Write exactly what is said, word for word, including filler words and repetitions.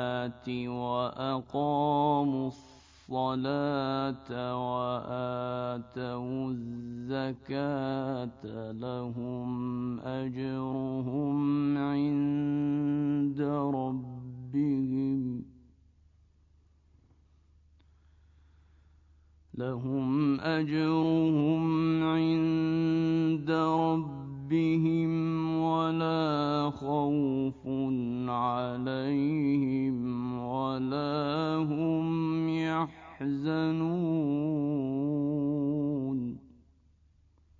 الصَّلَاةِ وَأَقَامُوا الصَّلَاةَ وَآتَوُا الزَّكَاةَ لَهُمْ أَجْرُهُمْ عِندَ رَبِّهِمْ لهم أجرهم عند ربهم ولا خوف عليهم ولا هم يحزنون